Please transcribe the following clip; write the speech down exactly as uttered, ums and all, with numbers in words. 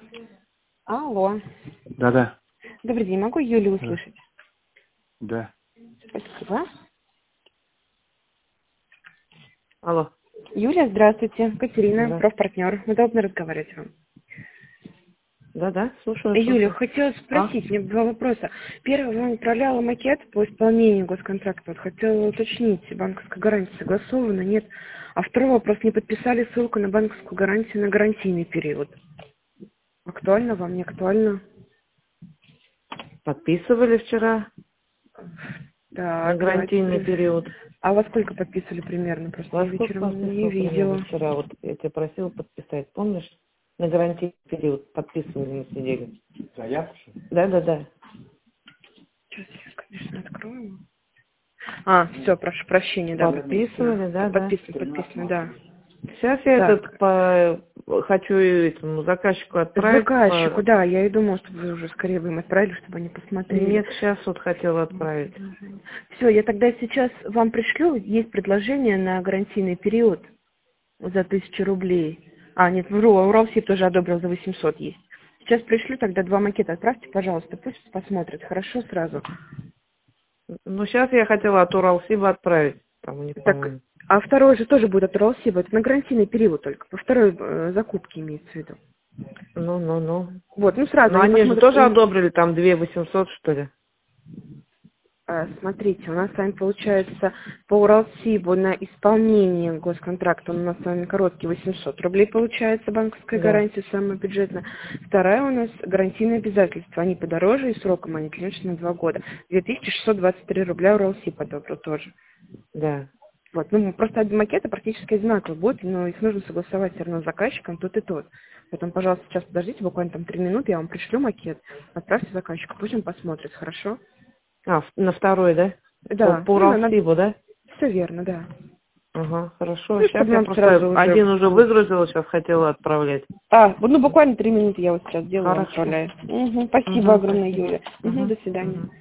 Алло. Да-да. Добрый день, могу Юлю услышать? Да. Спасибо. Алло. Юля, здравствуйте. Катерина, Да. профпартнер. Удобно разговаривать вам. Да-да, слушаю, Юля, слушаю. хотела А? спросить, у меня два вопроса. Первый, вам отправляла макет по исполнению госконтракта. Вот хотела уточнить, банковская гарантия согласована, нет? А второй вопрос, не подписали ссылку на банковскую гарантию на гарантийный период. Актуально вам, не актуально? Подписывали вчера Так, на гарантийный давайте. период. А во сколько подписывали примерно? Просто Во я сколько вечером не подписывал примерно видела. вчера? Вот я тебя просила подписать, помнишь? На гарантийный период подписывали на неделю. Заявку? Да-да-да. Сейчас я, конечно, открою. А, все, прошу прощения, да, Подписывали, да, да. подписано, подписано, да. Сейчас я Так. этот по... хочу этому заказчику отправить. Заказчику, по- да, я и думала, что вы уже скорее бы им отправили, чтобы они посмотрели. Нет, сейчас вот хотела отправить. Все, я тогда сейчас вам пришлю, есть предложение на гарантийный период за тысячу рублей. А, нет, вру, Уралсиб тоже одобрил за восемьсот есть. Сейчас пришлю, тогда два макета отправьте, пожалуйста, пусть посмотрят, хорошо, сразу. Ну, сейчас я хотела от Уралсиба отправить. Там у них, Так, по-моему. а второй же тоже будет от Уралсиба, это на гарантийный период только, по второй э, закупке имеется в виду. Ну-ну-ну. Вот, ну сразу Но они они же посмотрят. тоже одобрили там две восемьсот, что ли? А, Смотрите, у нас с вами получается по Уралсибу на исполнение госконтракта, он у нас с вами короткий, восемьсот рублей получается, банковская Да. гарантия, самая бюджетная. Вторая у нас гарантийные обязательства, они подороже и сроком они длиннее на два года. две тысячи шестьсот двадцать три рубля Уралсиб одобрил тоже. Да. Вот, ну, просто один макеты практически одинаковые будут, но их нужно согласовать все равно с заказчиком, тот и тот. Поэтому, пожалуйста, сейчас подождите, буквально там три минуты, я вам пришлю макет, отправьте заказчику, пусть он посмотрит, хорошо? А, в- на второй, да? Да, По, по ну, на- Уралсибу, да? все верно, да. Ага, хорошо. Ну, Сейчас чтобы я нам просто сразу уже... один уже выгрузила, сейчас хотела отправлять. А, вот, ну буквально три минуты я вот сейчас делаю, Хорошо. отправляю. Угу, спасибо Угу, огромное, спасибо. Юля. Угу, Угу, до свидания. угу.